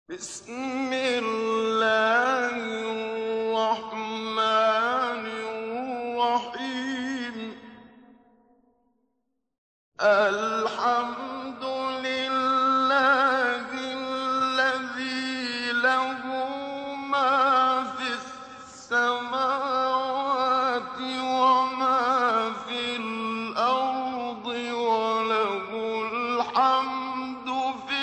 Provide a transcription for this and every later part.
بسم الله الرحمن الرحيم. الحمد لله الذي له ما في السماوات وما في الأرض وله الحمد في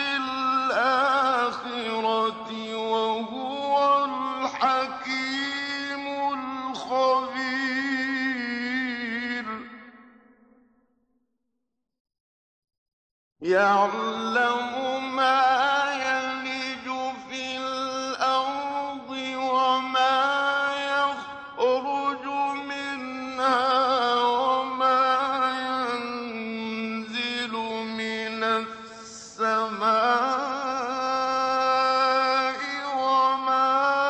الآخرة وهو الحكيم الخبير. يعلم ما يلج في الأرض وما يخرج منها وما ينزل من السماء وما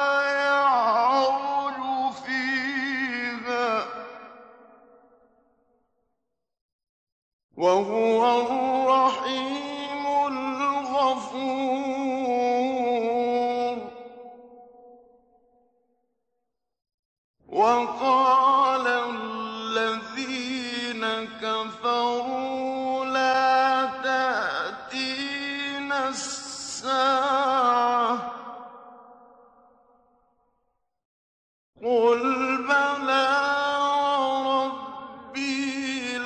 يعرج فيها، وهو الرحيم الغفور. وقال الذين كفروا لا تأتينا الساعة، قل بلى وربي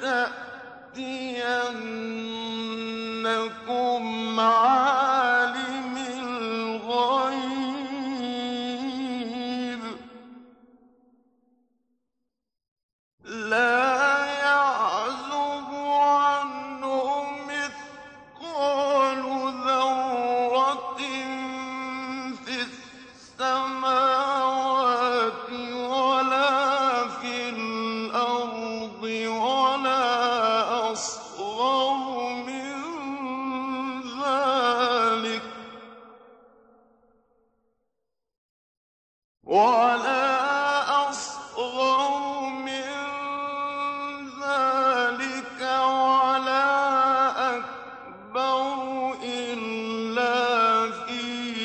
لتأتينكم عالم الغيب لا يعزب عنه مثقال ذرة في السماوات ولا في الأرض ولا أصغر من ذلك ولا أكبر إلا في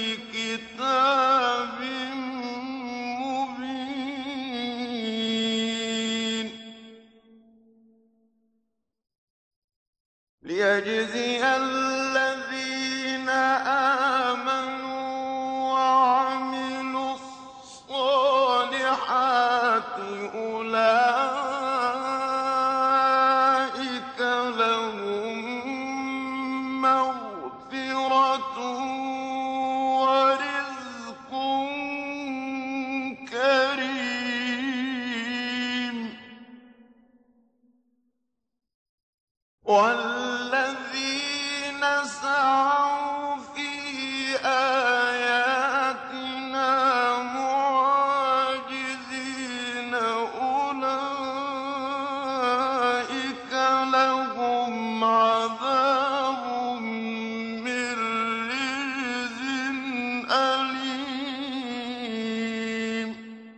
كتاب مبين، ليجزي الذين آمنوا وعملوا الصالحات أولئك لهم مغفرة ورزق كريم. والذين سعوا في آياتنا معاجزين أولئك لهم عذاب من رجز أليم.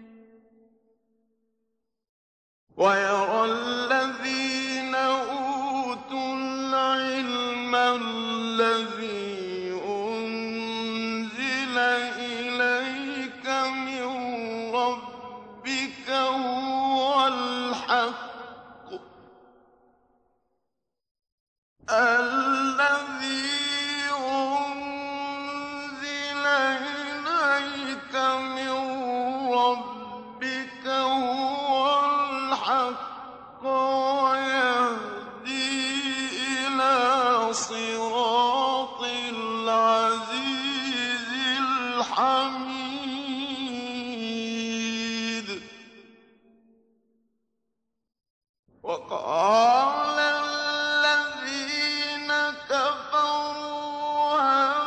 ويرى الذين أوتوا العلم الذي أنزل إليك من ربك هو الحق الذي أنزل إليك من ربك هو الحق ويهدي إلى صراط العزيز الحميد. وقال الذين كفروا هل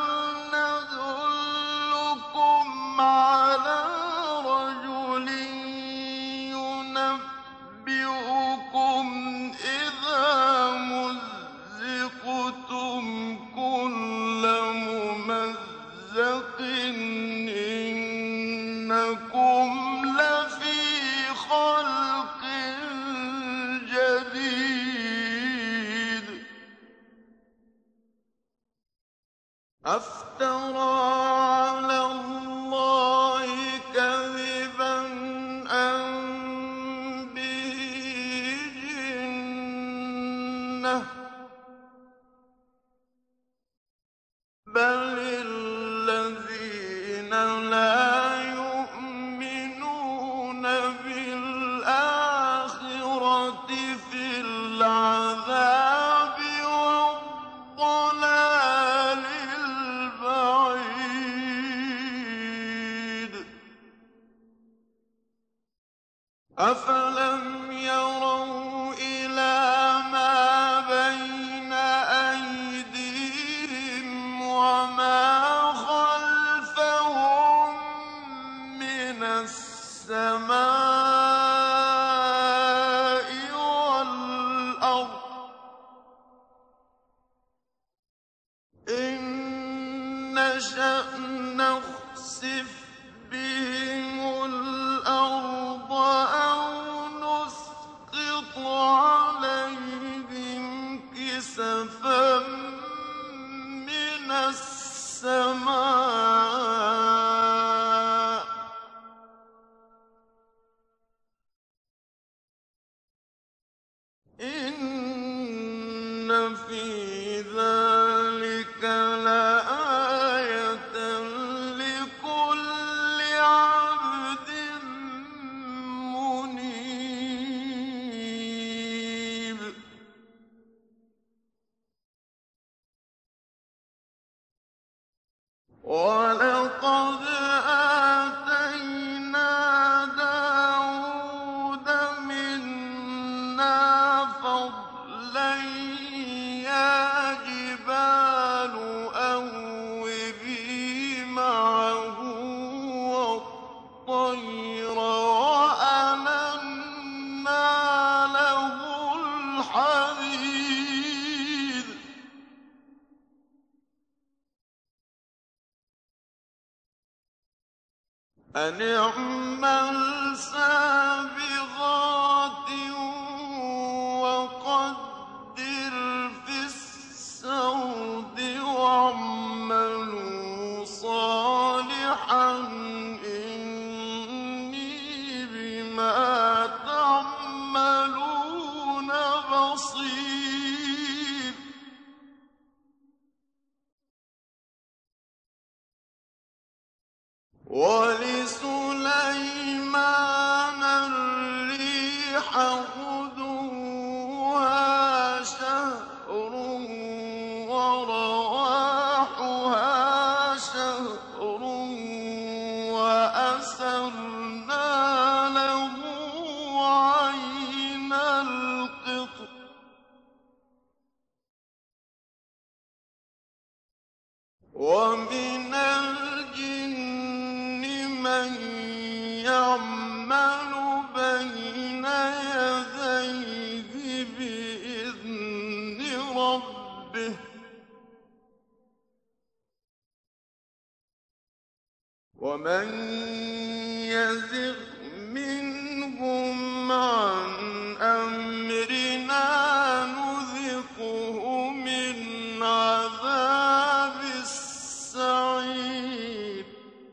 ندلكم على رجل ينبئكم إذا مزقتم كل ممزق إنكم افترى على الله كذبا أم به جنة بل الذين لا يؤمنون بالآخرة في العذاب والضلال البعيد أفلم يروا إلى ما بين أيديهم وما خلفهم من السماء والأرض إن نشأ نخسف بهم الأرض أو نسقط عليهم كسفا من السماء إن في ذلك لآية لكل عبد منيب ولقد آتينا داود منا فضلا يا جبال أوبي معه والطير وألنا له الحديد أن اعمل سابغات وقدر في السرد واعملوا صالحا إني بما تعملون بصير ولسليمان الريح غدوها شهر ورواحها شهر وأسرنا له عين القطر ومن الجن من يعمل بين يديه بإذن ربه ومن يزغ منهم عن أمرنا نذقه من عذاب السعير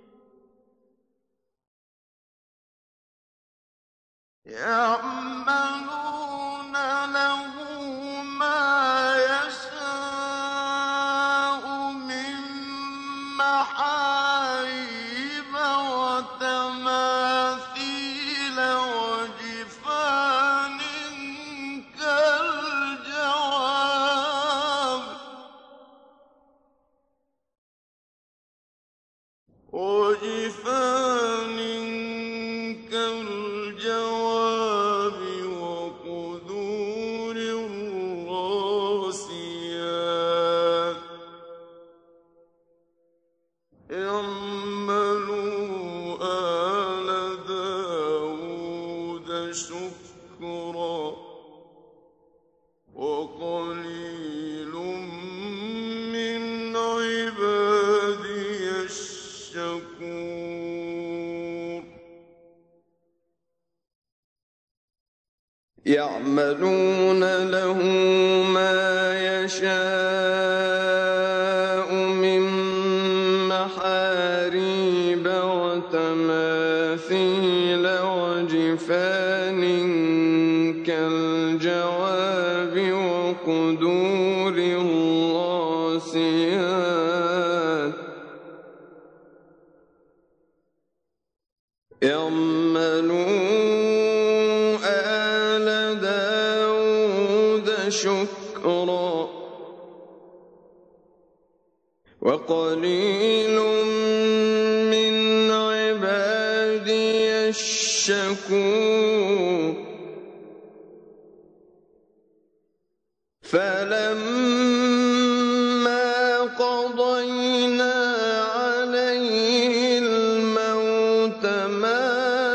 يعملون له ما يشاء من محاريب وتماثيل وجفان كالجواب وقدور الراسيات اعملوا آل داود شكرا وقليل من عبادي الشكور يعملون له ما يشاء من ومحاريب وتماثيل وجفان كالجواب وقدور الراسيات اعملوا آل داود شكرا وقليل من عبادي الشكور فلما قضينا عليه الموت ما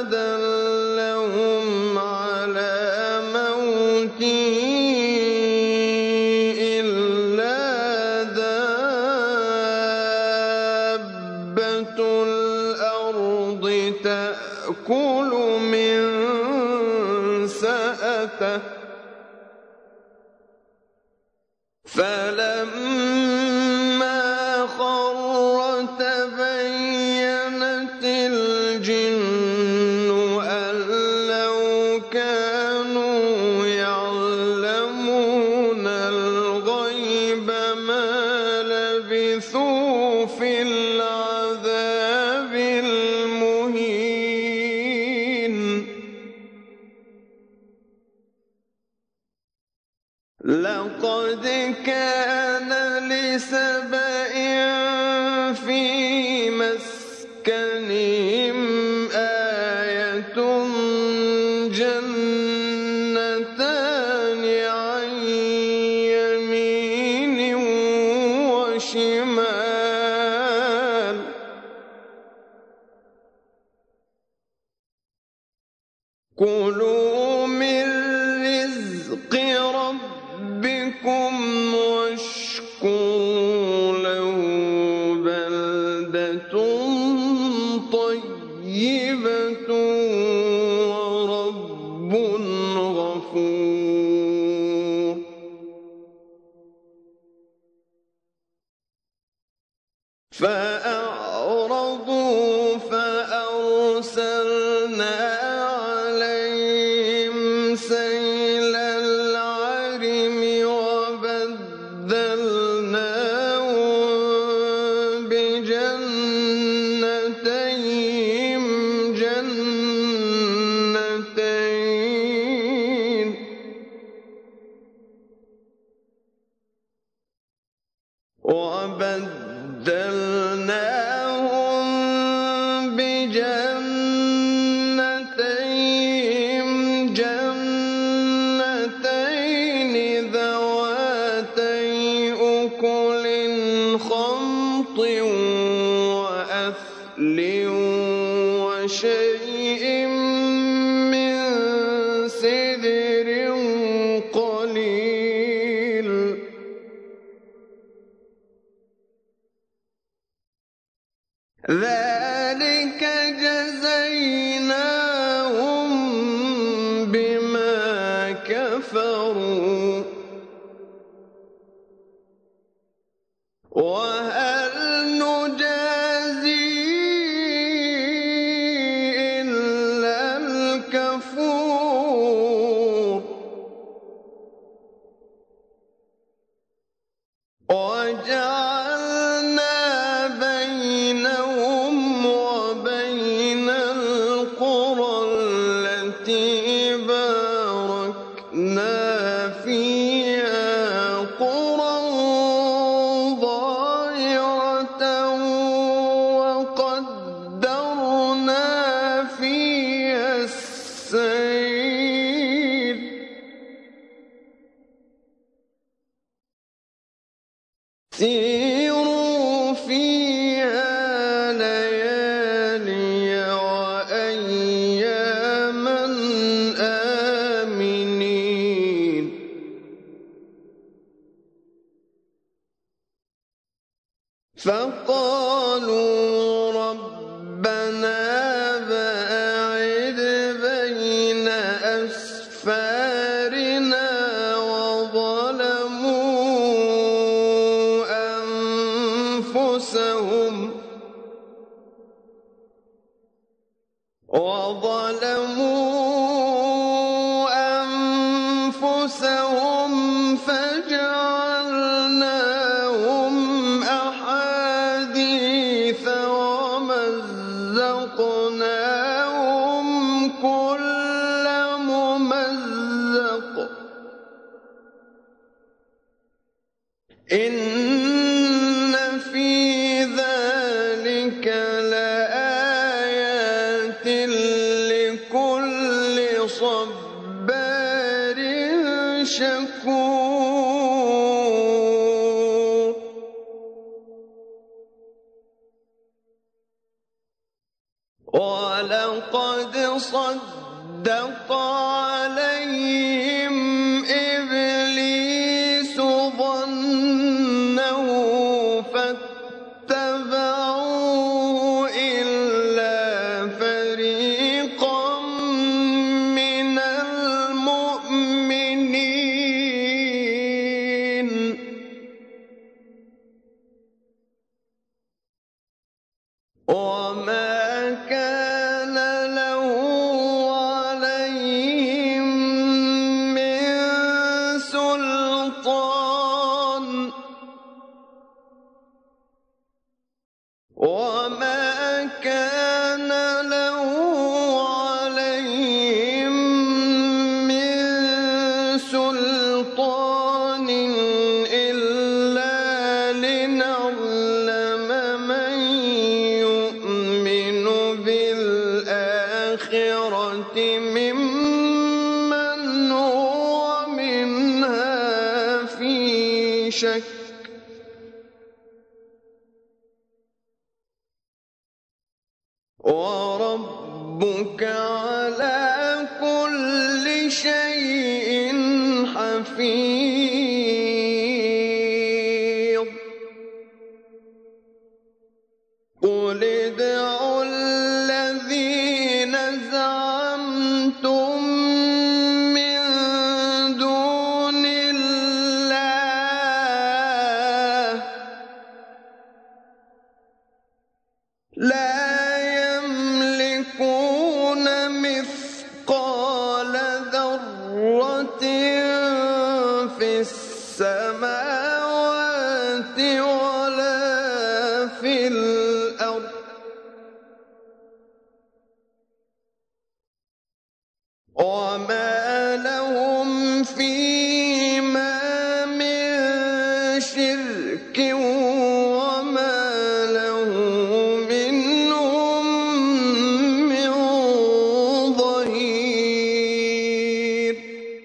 دلهم على موته إلا دابة الأرض تأكل من سأته فلما خر تبينت الجن أن لو كانوا يعلمون الغيب ما لبثوا في العذاب المهين لقد كان لسبإ في مسكنهم آية جنتان عن يمين وشمال كلوا من رزق ربكم واشكروا له بلدة طيبة ورب غفور فأعرضوا فأرسلنا عليهم سيل العرم وبدلناهم بجنتيهم جنتين ذواتي أكل خمط وأثل وشيء من سدر قليل ذلك جزيناهم بما كفروا وهل نجازي إلا الكفور وجعلنا بينهم وبين القرى التي باركنا فيها قرى ظاهرة وقدرنا فيها السير سيروا فيها ليالي وأياما آمنين فقالوا ربنا باعد بين أسفارنا وظلموا وظلموا أنفسهم فجعلناهم أحاديث ومزقناهم كل ممزق إن في ذلك لآيات لكل صبار شكور ولقد صدق عليهم إبليس ظنه فاتبعوه إلا فريقا من المؤمنين وما كان له عليهم من سلطان وما كان له عليهم من سلطان إلا لنعلم من يؤمن بالآخرة ممن هو منها في شك وربك على كل شيء حفيظ قل ادعوا الذين زعمتم من دون الله لا يملكون مثقال ذرة في السماوات ولا في الأرض وما لهم فيما من شرك وما له منهم من ظهير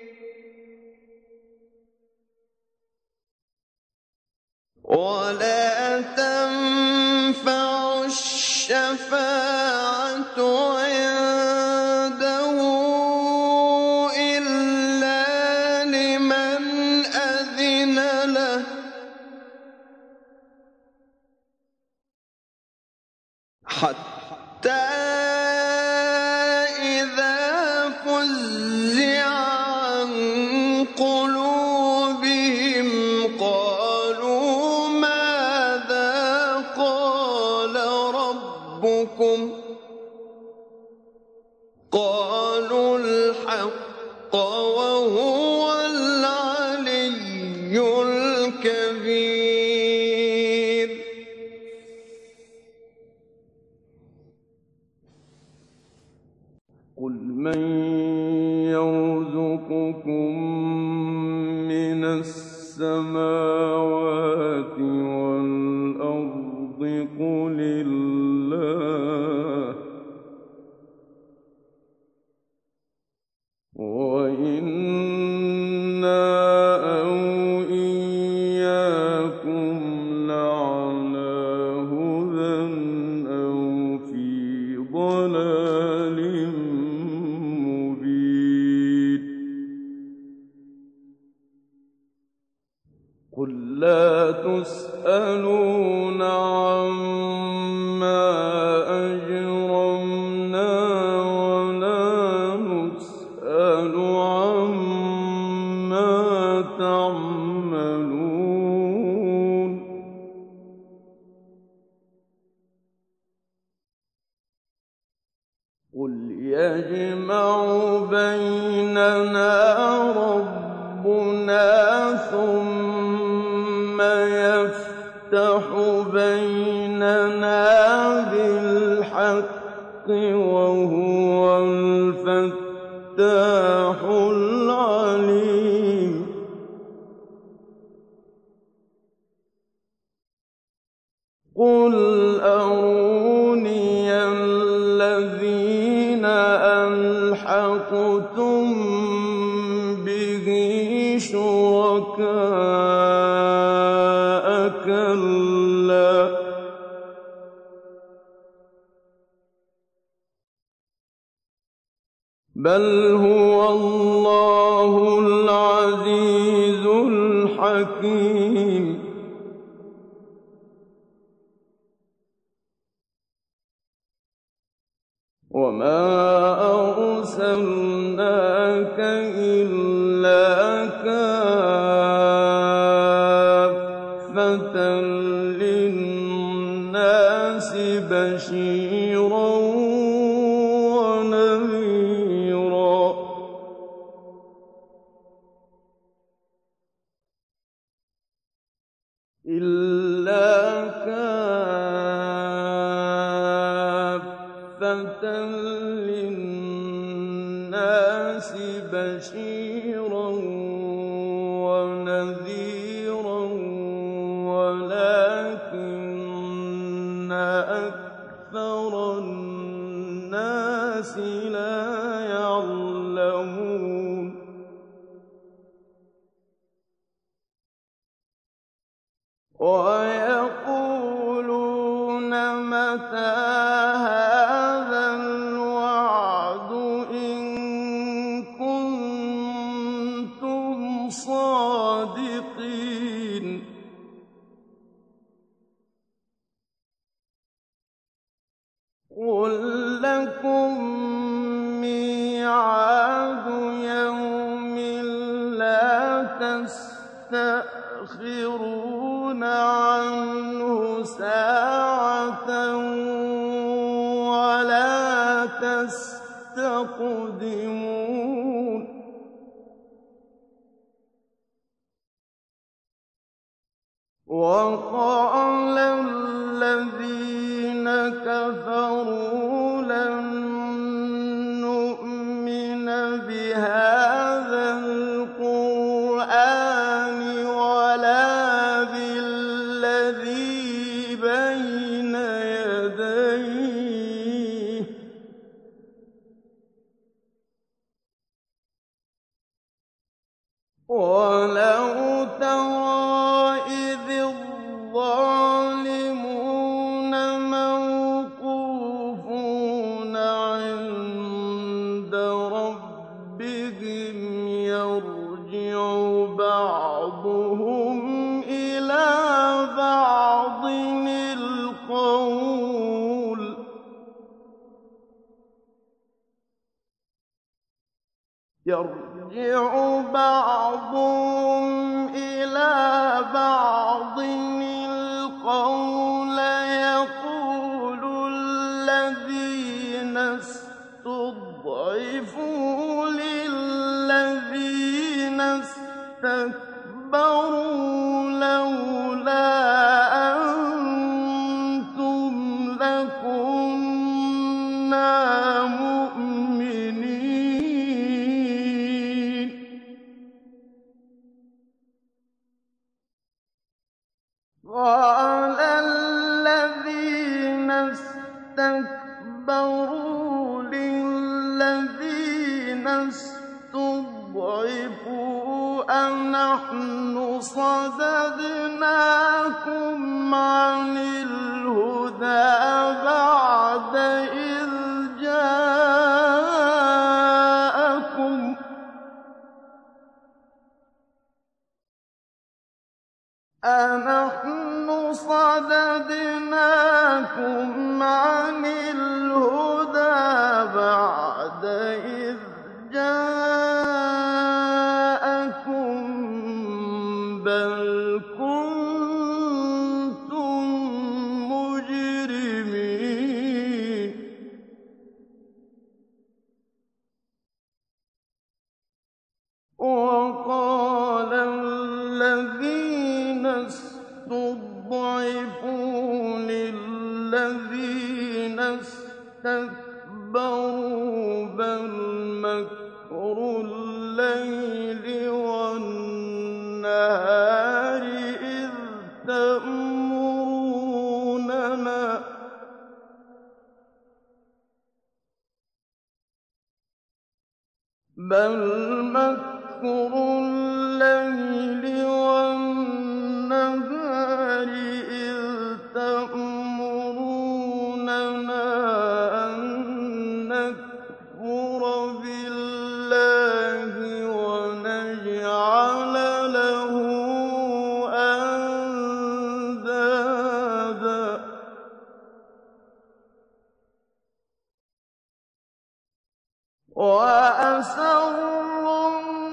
ولا تنفع الشفاعة عنده إلا لمن أذن له حتى إذا فزع عن قلوبهم قالوا ماذا قال ربكم قالوا الحق وهو العلي الكبير قل من يرزقكم من السماوات والأرض قل الله وإنا أو إياكم لعلى هدى أو في ضلال مبين قل لا تسألون عما قُلْ يَجْمَعُ بَيْنَنَا رَبُّنَا ثُمَّ يَفْتَحُ بَيْنَنَا بِالْحَقِّ وَهُوَ الْفَتَّاحُ الْعَلِيمُ قُلْ أَرُونِيَ الَّذِينَ أَلْحَقْتُم بِهِ شُرَكَاءَ ۖ كَلَّا ۚ بَلْ هُوَ اللَّهُ الْعَزِيزُ الْحَكِيمُ وَمَا أَرْسَلْنَاكَ إِلَّا كَافَّةً لِّلنَّاسِ بَشِيرًا وَنَذِيرًا وَلَٰكِنَّ أَكْثَرَ النَّاسِ لَا يَعْلَمُونَ وَيَقُولُونَ مَتَىٰ هَٰذَا الْوَعْدُ إِن كُنتُمْ صَادِقِينَ قُل لَّكُم مِّيعَادُ يَوْمٍ لَّا تَسْتَأْخِرُونَ عَنْهُ سَاعَةً وَلَا تَسْتَقْدِمُونَ وَقَالَ الَّذِينَ كَفَرُوا لَن نُّؤْمِنَ بِهَٰذَا الْقُرْآنِ وَلَا بِالَّذِي بَيْنَ يَدَيْهِ ۗ وَلَوْ تَرَىٰ إِذِ الظَّالِمُونَ مَوْقُوفُونَ عِندَ رَبِّهِمْ يَرْجِعُ بَعْضُهُمْ إِلَىٰ بَعْضٍ الْقَوْلَ يَقُولُ الَّذِينَ اسْتُضْعِفُوا لِلَّذِينَ اسْتَكْبَرُوا لَوْلَا أَنتُمْ لَكُنَّا مُؤْمِنِينَ قَالَ الَّذِينَ اسْتَكْبَرُوا لِلَّذِينَ اسْتُضْعِفُوا أَنَحْنُ صَدَدْنَاكُمْ عَنِ الْهُدَىٰ بَعْدَ إِذْ جَاءَكُمْ ۖ أَنَحْنُ صَدَدْنَاكُمْ عَنِ الْهُدَىٰ بَعْدَ إِذْ جَاءَكُم ۖ بَلْ كُنتُم مُّجْرِمِينَ الَّذِينَ اسْتَكْبَرُوا بَلْ مَكْرُ اللَّيْلِ وَالنَّهَارِ إِذْ تَأْمُرُونَنَا أَن نَّكْفُرَ بِاللَّهِ وَنَجْعَلَ لَهُ أَندَادًا ۚ وَأَسَرُّوا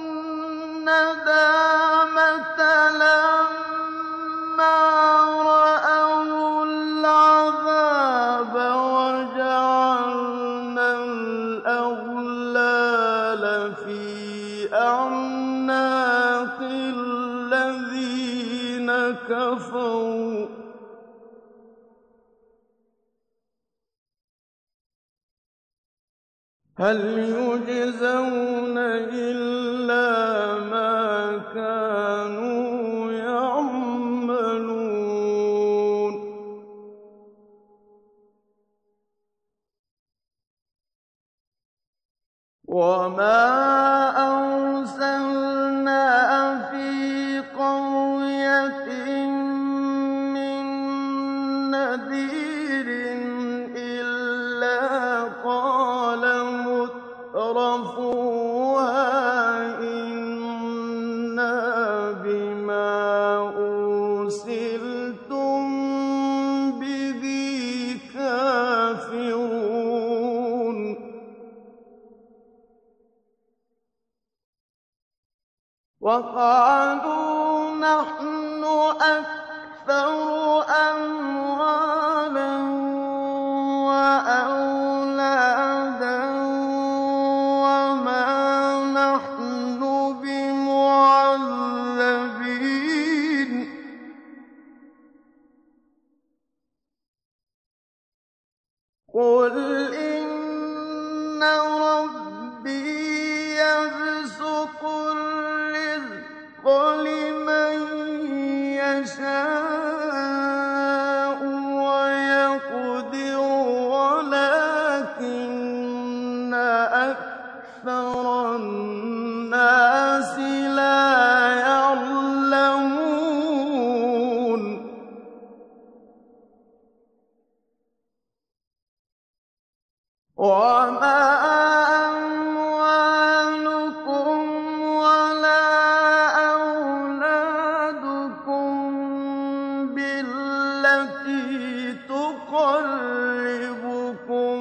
النَّدَامَةَ لَمَّا رَأَوُا الْعَذَابَ وَجَعَلْنَا الْأَغْلَالَ فِي أَعْنَاقِ الَّذِينَ كَفَرُوا هَلْ يُجْزَوْنَ إِلَّا مَا كَانُوا يَعْمَلُونَ وَمَا أَرْسَلْنَا فِي قَرْيَةٍ مِّن نَّذِيرٍ إِلَّا قَالَ مُتْرَفُوهَا إِنَّا بِمَا أُرْسِلْتُم بِهِ كَافِرُونَ وَقَالُوا نَحْنُ أَكْثَرُ أَمْوَالًا وَأَوْلَادًا وَمَا نَحْنُ بِمُعَذَّبِينَ قُلْ إِنَّ رَبِّي يَبْسُطُ الرِّزْقَ لِمَن يَشَاءُ وَيَقْدِرُ وَلَٰكِنَّ أَكْثَرَ النَّاسِ لَا يَعْلَمُونَ وَمَا أَمْوَالُكُمْ وَلَا أَوْلَادُكُم بِالَّتِي تُقَرِّبُكُمْ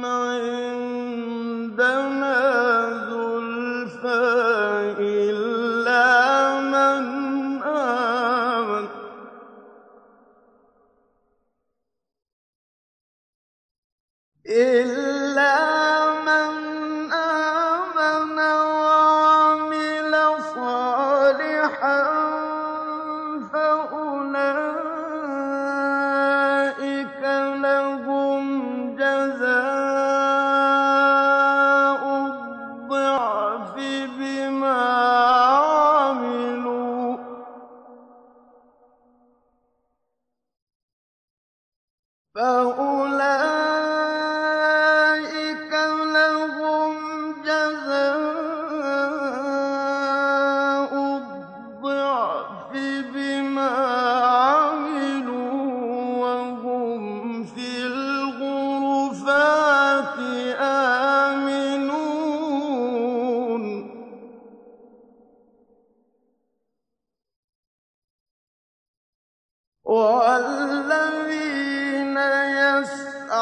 عِندَنَا زُلْفَىٰ إِلَّا مَنْ آمَنَ وَعَمِلَ صَالِحًا فَأُولَٰئِكَ لَهُمْ جَزَاءُ الضِّعْفِ بِمَا عَمِلُوا وَهُمْ فِي الْغُرُفَاتِ آمِنُونَ وَالَّذِينَ يَسْعَوْنَ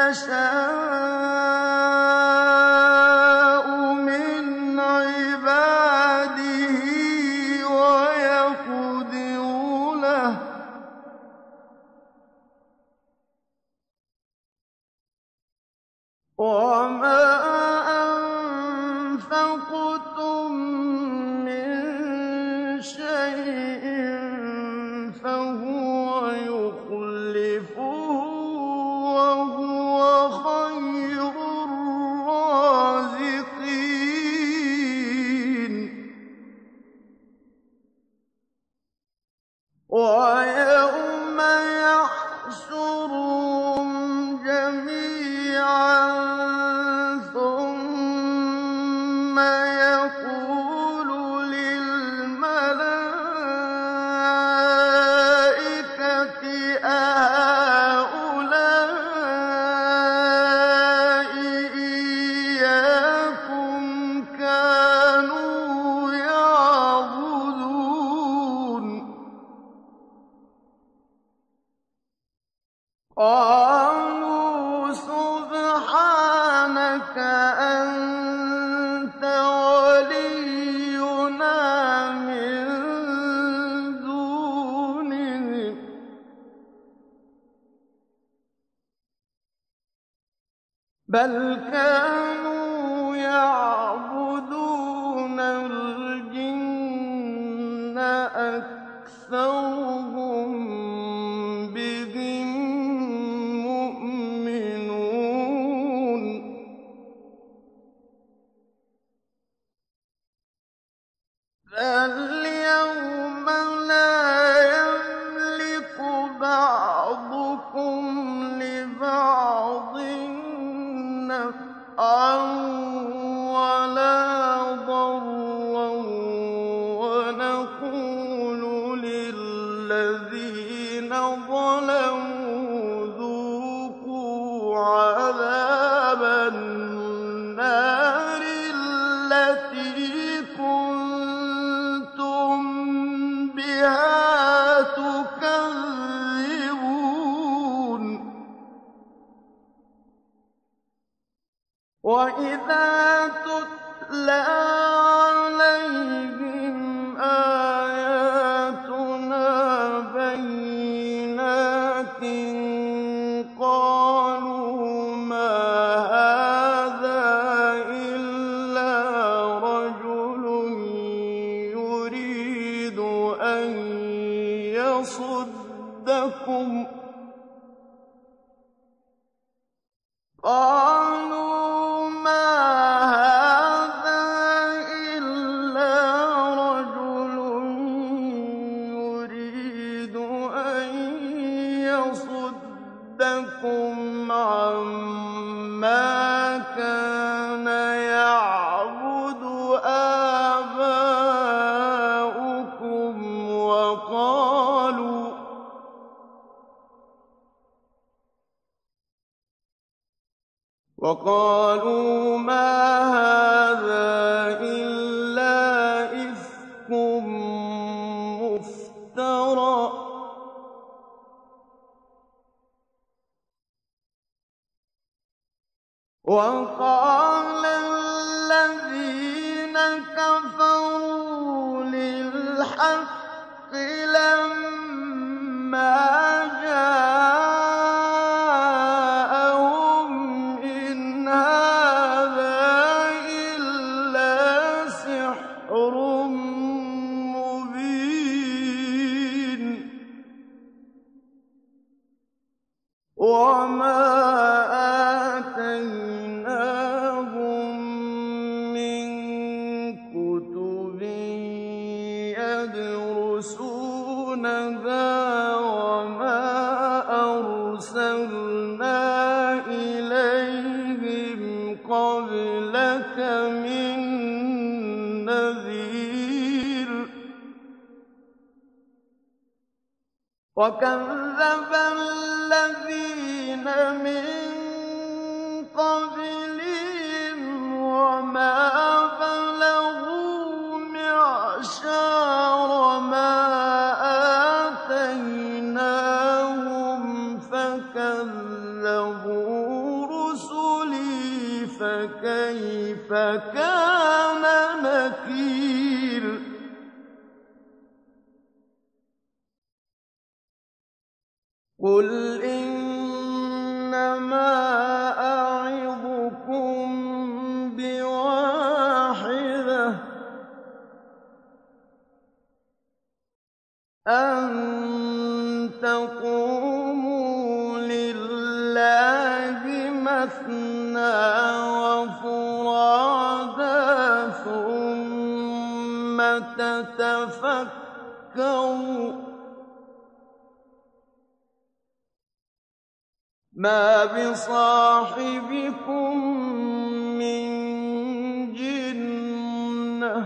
يَشَاءُ مِنْ عِبَادِهِ وَيَقْدِرُ لَهُ ۚ وَمَا أَنفَقْتُم مِّن شَيْءٍ فَهُوَ يُخْلِفُهُ ۖ وَهُوَ خَيْرُ الرَّازِقِينَ. وَيَوْمَ يَحْشُرُهُمْ جَمِيعًا ثُمَّ يَقُولُ لِلْمَلَائِكَةِ أَهَٰؤُلَاءِ إِيَّاكُمْ كَانُوا يَعْبُدُونَ ۗ قَالُوا سُبْحَانَكَ أَنتَ وَلِيُّنَا مِن دُونِهِم ۖ بَلْ كَانُوا يَعْبُدُونَ الْجِنَّ أَكْثَرُهُم بِهِم مُّؤْمِنُونَ. فَالْيَوْمَ لَا يَمْلِكُ بَعْضُكُمْ لِبَعْضٍ نَّفْعًا وَلَا ضَرًّا وَنَقُولُ لِلَّذِينَ ظَلَمُوا ذُوقُوا عَذَابَ النَّارِ الَّتِي كُنتُم بِهَا تُكَذِّبُونَ. وَإِذَا تُتْلَىٰ عَلَيْهِمْ آيَاتُنَا بَيِّنَاتٍ قَالُوا مَا هَٰذَا إِلَّا رَجُلٌ يُرِيدُ أَن يَصُدَّكُمْ عَمَّا كَانَ يَعْبُدُ آبَاؤُكُمْ وَقَالُوا مَا هَٰذَا إِلَّا إِفْكٌ مُّفْتَرًى ۚ وَقَالَ الَّذِينَ كَفَرُوا لِلْحَقِّ لَمَّا جَاءَهُمْ إِنْ هَٰذَا إِلَّا سِحْرٌ مُّبِينٌ. وَمَا آتَيْنَاهُم مِّن كُتُبٍ يَدْرُسُونَهَا وَمَا أَرْسَلْنَا إِلَيْهِمْ قَبْلَكَ مِن نَّذِيرٍ ۚ وَكَذَّبَ الَّذِينَ مِن قَبْلِهِمْ وَمَا بَلَغُوا مِعْشَارَ مَا آتَيْنَاهُمْ فَكَذَّبُوا كان نكير قل إنما أعظكم بواحدة أن تقوموا لله مثنى وفرادى ثم تتفكروا ما بصاحبكم من جنة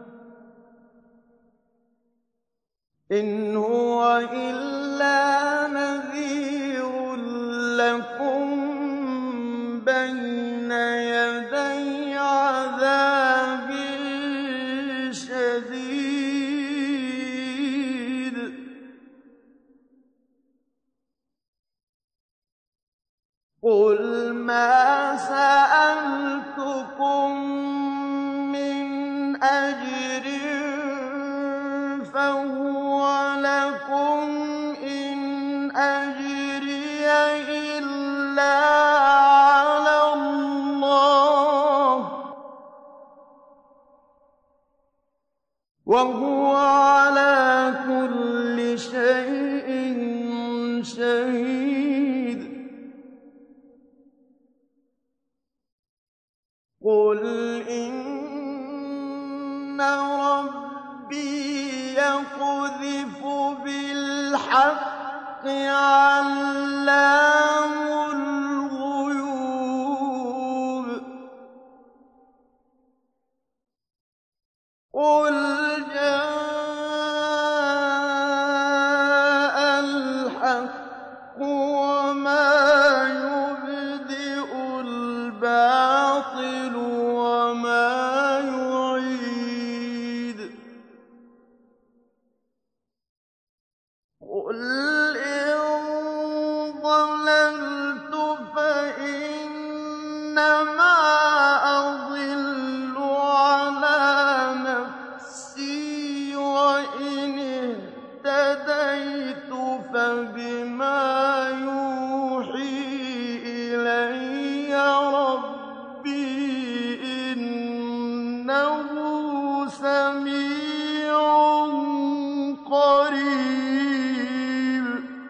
إن هو إلا نذير لكم بين يدي عذاب شديد قل ما سألتكم من أجر فهو لكم إن أجري إلا على الله وهو على كل شيء شهيد قل إن ربي يقذف بالحق علام الغيوب قل جاء الحق وما يبدئ الباطل وما يعيد قل إن ضللت فإنما أضل على نفسي وإن اهتديت فبما يوحي إلي ربي إنه سميع قريب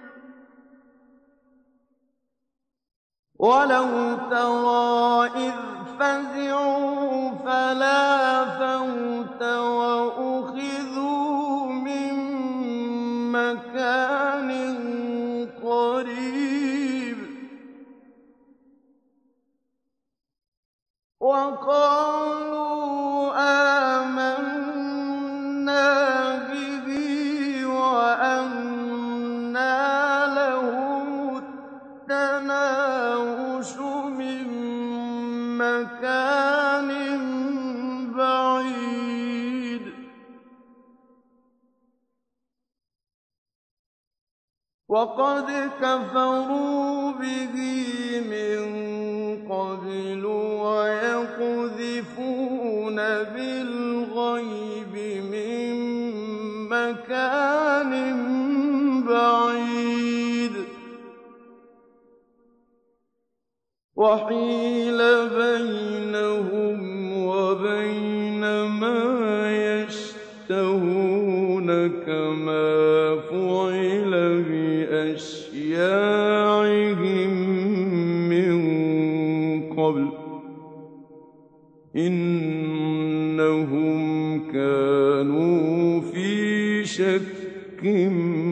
ولو ترى إذ فزعوا فلا فوت وأخذوا من مكان قريب وقالوا آمنا به وأنى لهم التناوش من مكان بعيد وقد كفروا به من قبل ويقذفون بالغيب من مكان بعيد وحيل بينهم وبين ما يشتهون كما فعل بأشياعهم من قبل إنهم كانوا في شك